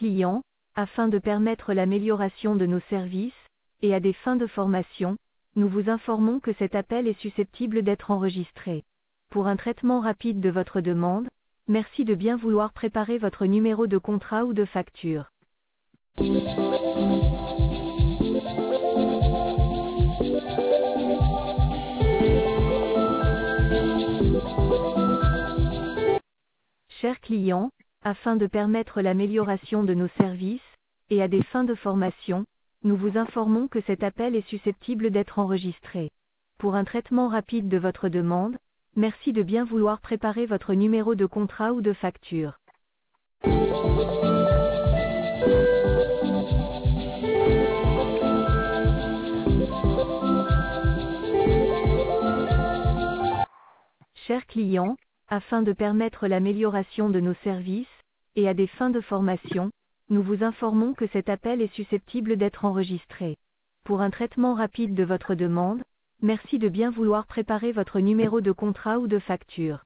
client, afin de permettre l'amélioration de nos services, et à des fins de formation, nous vous informons que cet appel est susceptible d'être enregistré. Pour un traitement rapide de votre demande, merci de bien vouloir préparer votre numéro de contrat ou de facture. Chers clients, afin de permettre l'amélioration de nos services, et à des fins de formation, nous vous informons que cet appel est susceptible d'être enregistré. Pour un traitement rapide de votre demande, merci de bien vouloir préparer votre numéro de contrat ou de facture. Chers clients, afin de permettre l'amélioration de nos services, et à des fins de formation, nous vous informons que cet appel est susceptible d'être enregistré. Pour un traitement rapide de votre demande, merci de bien vouloir préparer votre numéro de contrat ou de facture.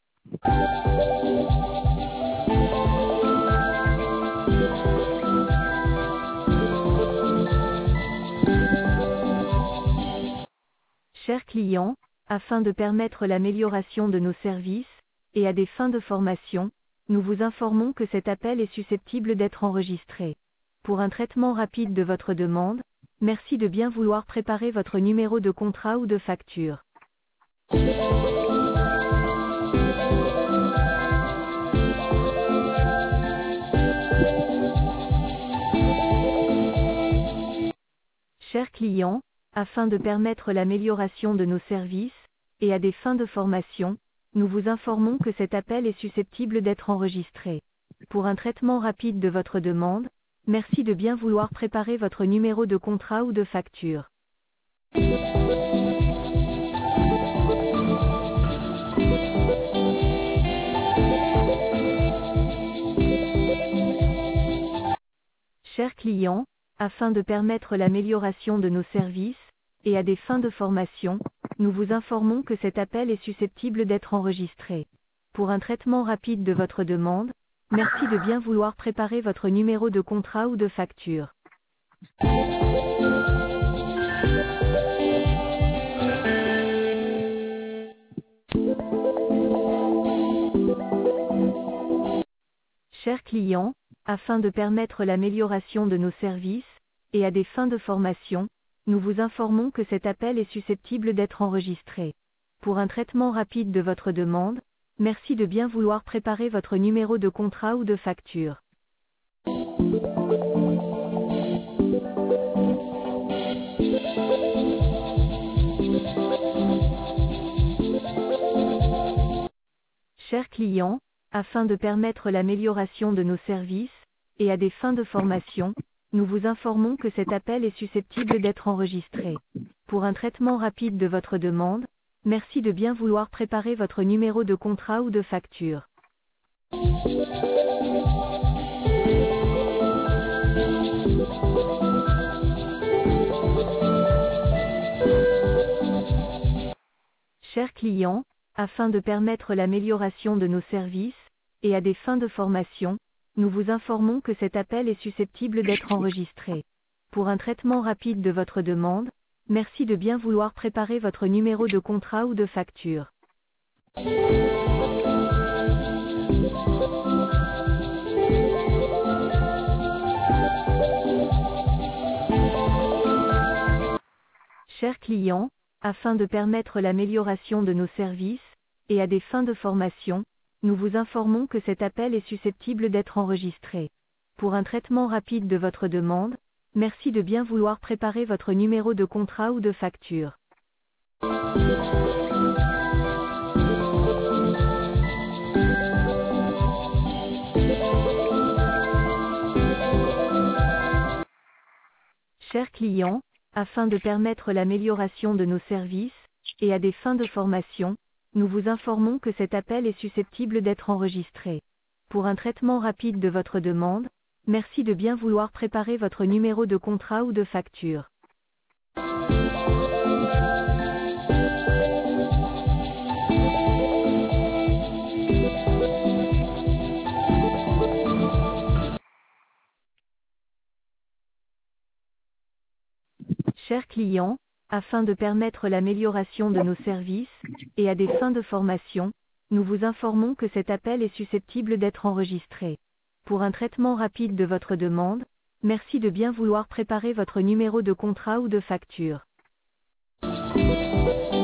Chers clients, afin de permettre l'amélioration de nos services, et à des fins de formation, nous vous informons que cet appel est susceptible d'être enregistré. Pour un traitement rapide de votre demande, merci de bien vouloir préparer votre numéro de contrat ou de facture. Chers clients, afin de permettre l'amélioration de nos services, et à des fins de formation, nous vous informons que cet appel est susceptible d'être enregistré. Pour un traitement rapide de votre demande, merci de bien vouloir préparer votre numéro de contrat ou de facture. Chers clients, afin de permettre l'amélioration de nos services, et à des fins de formation, nous vous informons que cet appel est susceptible d'être enregistré. Pour un traitement rapide de votre demande, merci de bien vouloir préparer votre numéro de contrat ou de facture. Chers clients, afin de permettre l'amélioration de nos services, et à des fins de formation, nous vous informons que cet appel est susceptible d'être enregistré. Pour un traitement rapide de votre demande, merci de bien vouloir préparer votre numéro de contrat ou de facture. Chers clients, afin de permettre l'amélioration de nos services, et à des fins de formation, nous vous informons que cet appel est susceptible d'être enregistré. Pour un traitement rapide de votre demande, merci de bien vouloir préparer votre numéro de contrat ou de facture. Chers clients, afin de permettre l'amélioration de nos services, et à des fins de formation, nous vous informons que cet appel est susceptible d'être enregistré. Pour un traitement rapide de votre demande, merci de bien vouloir préparer votre numéro de contrat ou de facture. Chers clients, afin de permettre l'amélioration de nos services, et à des fins de formation, nous vous informons que cet appel est susceptible d'être enregistré. Pour un traitement rapide de votre demande, merci de bien vouloir préparer votre numéro de contrat ou de facture. Chers clients, afin de permettre l'amélioration de nos services, et à des fins de formation, nous vous informons que cet appel est susceptible d'être enregistré. Pour un traitement rapide de votre demande, merci de bien vouloir préparer votre numéro de contrat ou de facture. Chers clients, afin de permettre l'amélioration de nos services, et à des fins de formation, nous vous informons que cet appel est susceptible d'être enregistré. Pour un traitement rapide de votre demande, merci de bien vouloir préparer votre numéro de contrat ou de facture.